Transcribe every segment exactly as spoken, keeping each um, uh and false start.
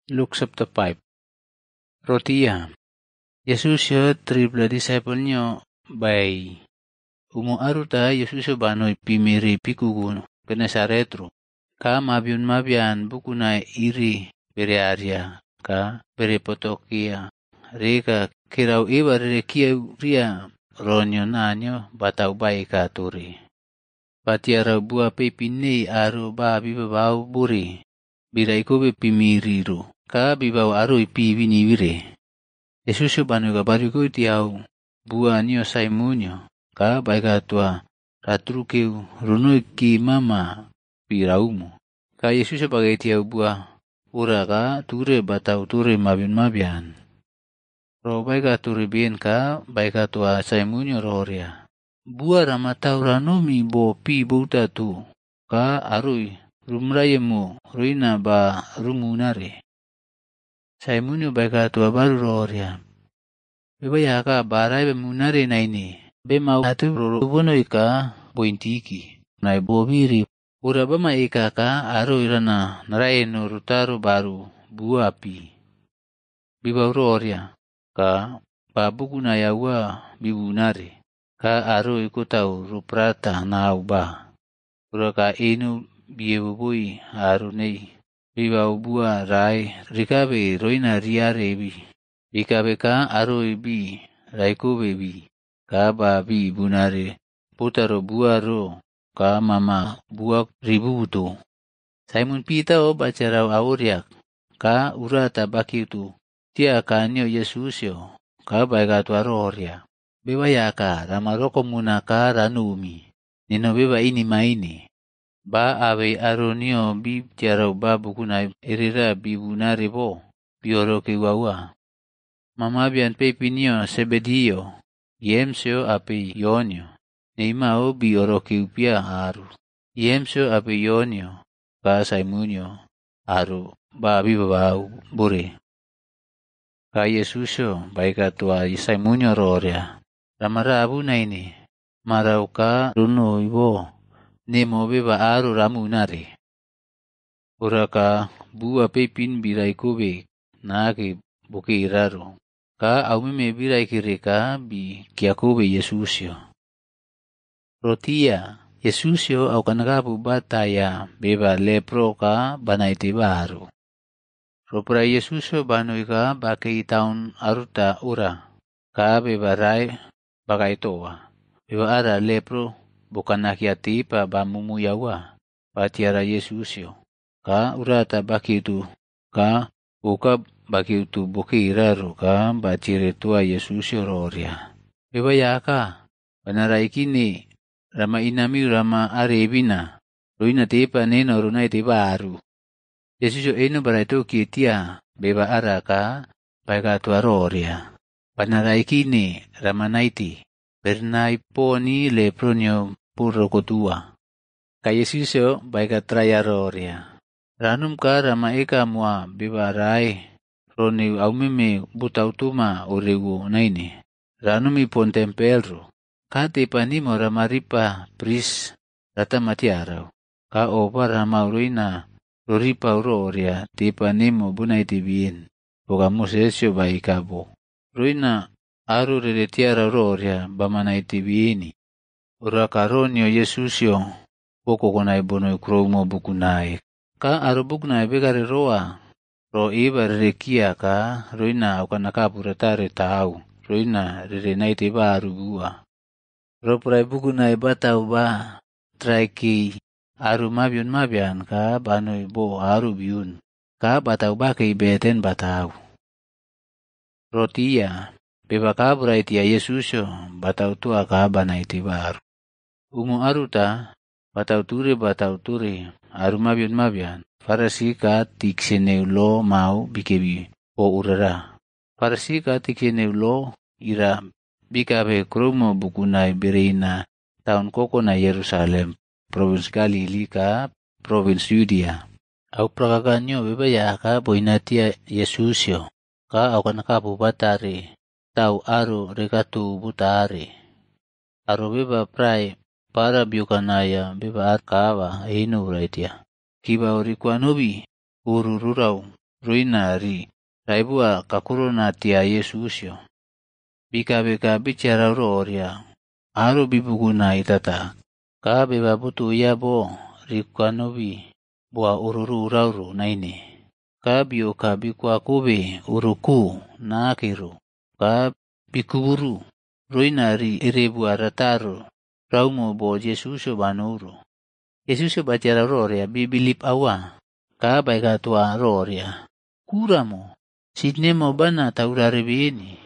Luke chapter five. Rotia. Yesus yo tripla disciple-nyo by umo aruta Yesus yo banoi pimiri pikugun penasaretro. Ka mabion mabian bukuna iri beriaria ka beripotokia. Rika kirau iwa rekia ria ronyo nanyo batau bai ka turi. Patiara bua pepini aru ba bibau buri. Bira ikobe pimiriru. Ka bibau aru ipi vini vire. Yesus yo banu ka bariku tiau bua nio saimunyo. Ka baika tua ratrukeu runoi ki mama piraumu. Ka Yesus yo bagai tiau bua ura ka ture batau ture mabian mabian. Ro baika ture bien ka baika tua saimunyo roria. Bua ramatau ranomi bo pi bauta tu. Ka arui rumrayemu ruina ba rumunare. Saimunyo baika tua baru roria. Bebaya ka barai bemunare na ini. Be mau hatu rubono ika bointiki. Nai bobiri. Ura bama ika ka aru irana naraino rutaru baru bua api. Bibau roria. Ka babuku na yawa bibunare. Ka aru ikutau ruprata na ba. Ura ka inu biebubui aru nei. Bibau bua rai rikabe roina riare bi. Bikabe ka aru bi raikube bi. Ka ba bi bunare putaro bua ro. Ka mama buak ributu. Simon Peter o bacarau auriak. Ka urata baki tu. Tia kanyo Yesus yo. Ka baika tu aroria. Bebaya ka ramaroko muna ka ranumi. Nino beba ini maini. Ba awe aronio bi tiarau ba bukuna erira bi bunare bo. Bioro ke wawa. Mama bian pepinio sebedio. Yemsio api yonio. Neima o bioro ke upia aru. Yemsio api yonio. Ka saimunio. Aru ba bibau bure. Ka Yesusyo baika tua saimunio roria. Ramarabu na ini. Marau ka runo ibo. Nemo beba aru ramunare. Uraka bua pepin birai kube nake buke iraro. Ka aumime birai kireka bi kiakube Yesusyo. Rotia Yesusyo au kanakapu bataya beba lepro ka banaiti baru. Ropra Yesusyo banoi ka bakei taun aruta ura. Ka beba rai bakai toa. Beba ara lepro bukan nakiati pa bamumu yawa. Patiara Yesusyo. Ka urata baki itu. Ka buka baki itu buki iraru ka bacire tua Yesusyo roria. Beba yaka. Banarai kini. Rama inami rama arebina. Ruina tepa neno runai tepa aru. Yesusyo eno baraito kitia. Beba araka. Baika tua roria. Banarai kini. Rama naiti. Bernai poni lepronyo puro kotua. Ka Yesusyo baika traya roria. Ranum ka rama eka mua beba rai. Roni aumime butautuma oregu naini. Ranum ipon tempelro. Ka tepa nimo ramaripa pris rata matiarau. Ka opa rama uruina roripa uroria tepa nimo bunai tibien. Boka musesyo baikabo. Ruina aru reretiara uroria bamanai tibieni. Ura karonyo Yesusyo. Boko konai bonoi kromo bukunai. Ka aru bukunai begare roa. Ro iba rerekia ka ruina aukanakapu retare tau. Ruina rerenai teba aru bua. Ro prai bukunai batau ba. Traiki aru mabion mabian ka banoi bo aru biun. Ka batau ba kei beten batau. Rotia. Beba kabura itia Yesusyo. Batau tua ka banai tibaru. Umu aruta. Batau ture batau ture. Aru mabion mabian. Farasi ka tikseneu lo mau bikebi o urara. Farasi ka tikseneu lo ira bikabe kromo bukunai bereina taun koko na Yerusalem. Provinsi Galili ka provinsi Yudea. Au prakakanyo bebaya ka boinatia Yesusyo. Ka au kanakapu batare. Tau aru rekatu butare. Aru beba prai. Para biukanaya beba arkawa inu raitia. Kiba orikuanubi uru rurau ruina ri raibua kakurona tia Yesusio. Bika-bika bicara roria, aro bibuguna itata. Ka beba butu ya bo rikanobi bua ururu urauru naini. Ka bio ka bikwa kube uruku na akiru. Ka bikuburu ruina ri erebua rataru raumo bo Yesusio banuru. Yesusio bicara roria bibilip awa. Ka baika tua roria. Kuramo, sidnemo bana taurare bini.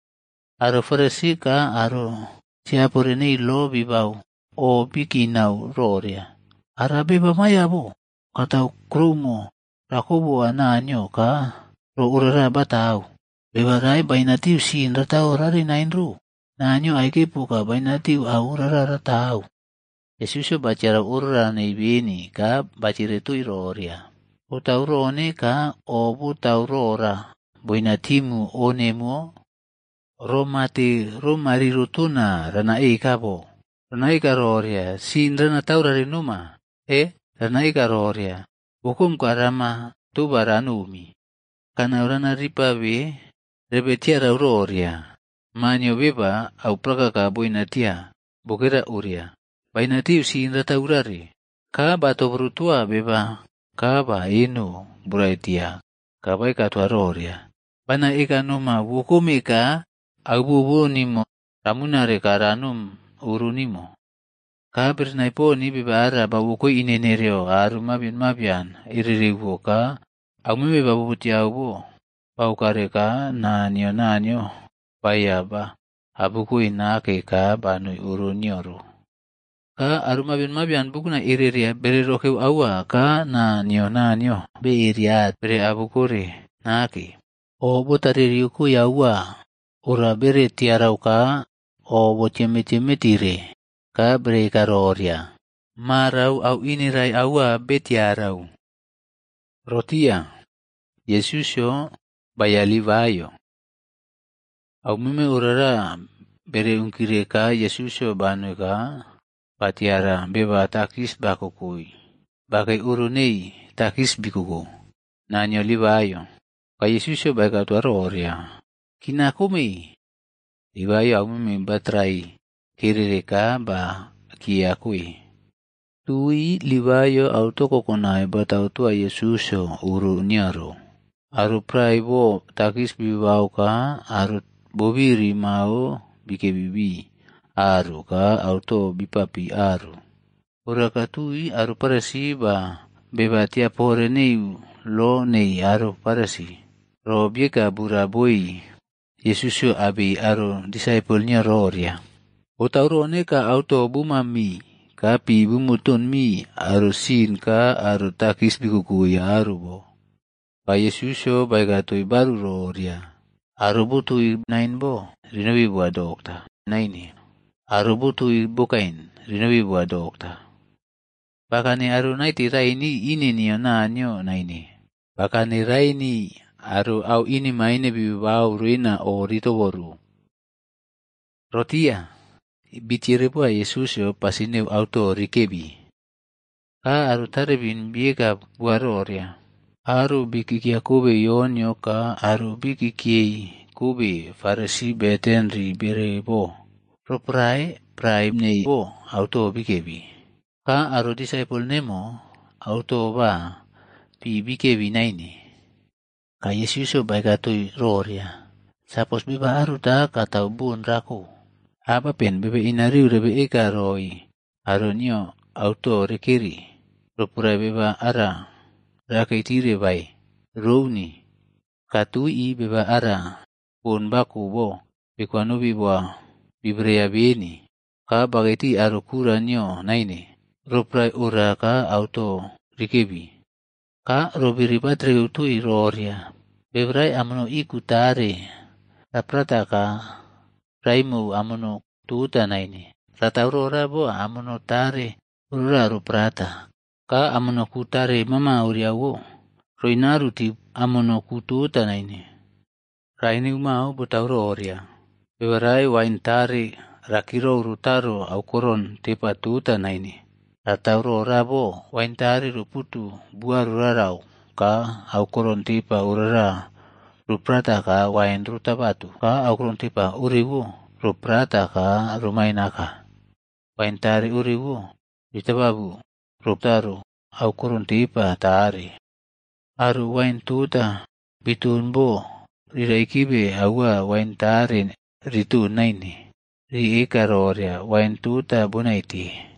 Aro farasi ka aro siapore nei lo bibau o bikinau roria. Arabe bamaya bo, katau krumo, rakobo ananyo ka, ro urara batau. Bebarai bainatiu sin ratau rari nainru. Nanyo aikepo ka bainatiu au urara ratau. Yesusio bacara urara nei bini ka baciretui roria. Utaurone ka o butaurora boinatimu onemo romati romari rutuna rana ikabo rana ikaroria sin rana taurari numa e rana ikaroria hukum karama tubaranumi kana rana ripawe rebetia rauroria manyo beba au prakaka boinatia bokera uria bainatiu sin rataurari ka bato brutua beba Kaba inu buraitia, kaba ikatwa roria. Bana ika numa wukumika, abubu nimo, ramunare karanum urunimo. Kabir naipo ni bibara babuko inenereo, aru mabin mabian, iririwo ka, aumime babuti aubo, paukareka na nyo na nyo, bayaba, abuko inake ka banui urunioru. Ka aruma bin mabian bukuna iriria bere rokeu awa ka na nyo na nyo be iriat bere abukure naki. O botaririuku ya awa ura bere tiarau ka o boceme-cemetire ka bere karoria. Marau au inirai awa be tiarau. Rotia, Yesusio bayalivayo. Au mime urara bere unkire ka Yesusio banu ka patiara beba takis bakukui. Bakai urunei takis bikuku. Nanyo livayo. Ka Yesusio baika tuaroria. Kinakumi. Livayo aumi batrai kirireka ba kiakui. Tui livayo autoko konai batau tua Yesusio uru niaro. Aru praibo takis bibau ka aru bobiri mau bike bibi. Aru ka auto bipapi aru. Ura katui aru parasi ba beba tia pore nei lo nei aru parasi. Ro bieka buraboi Yesusio abi aru disciple-nya roria. Otaurone ka auto bumami ka pi bumutun mi aru sin ka aru takis bikuku ya aru bo. Pa Yesusio baikatui baru roria. Aru butui nain bo rinawi bua dokta. Naini. Aru butui bukain, rinawi bua dokta. Bakani aru naiti raini ini niyo na nyo naini. Bakani raini aru au ini maine bibau ruina o rito boru. Rotia, bitire bua Yesusio pasineu auto rikebi. Ka aru tarebin biega bua roria. Aru bikikia kube yonyo ka aru bikikiei kube farisi betenri bere bo. Proprai prai nei bo auto bikebi. Ka aru disciple nemo auto ba pi bikebi naini. Ka Yesusio baikatui roria. Sapos biba aru ta katau bun raku. Apa pen bebe inariu rebe eka roi. Aru nyo auto rekiri. Proprai beba ara rakaitire bai. Rouni. Katui beba ara pun baku bo. Bikwanubi boa. Bibrea bini, ka bageti arukura nyo naini, roprai ura ka auto rikebi. Ka robiri patre utui roria, bebrai amono ikutare, raprata ka raimu amono tuta naini. Rata urora bo amono tare ura ruprata, ka amono kutare mama uriawo, roinaru ti amono kututa naini. Raini umau botauro oria. Bewarai wain tari rakiro urutaro au koron tepa tuta naini. Ratauro rabo wain tari ruputu buaru rarau ka aukuron tipa urara ruprata ka wain rutabatu ka aukuron tipa uriwu ruprata ka rumainaka wain tari uriwu ditababu ruptaru aukuron tipa tari aru wain tuta bitun bo rira ikibe awa wain tari ritu naini ri ikaroria wain tuta bunaiti